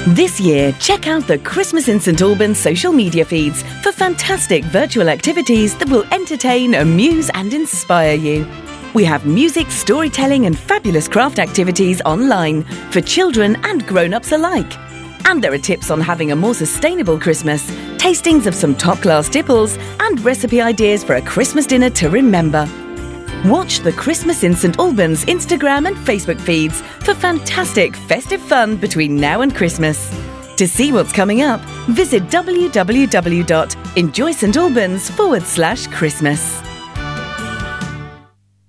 This year, check out the Christmas in St Albans social media feeds for fantastic virtual activities that will entertain, amuse and inspire you. We have music, storytelling and fabulous craft activities online for children and grown-ups alike. And there are tips on having a more sustainable Christmas, tastings of some top-class tipples and recipe ideas for a Christmas dinner to remember. Watch the Christmas in St Albans Instagram and Facebook feeds for fantastic festive fun between now and Christmas. To see what's coming up, visit www.enjoystalbans.com/Christmas.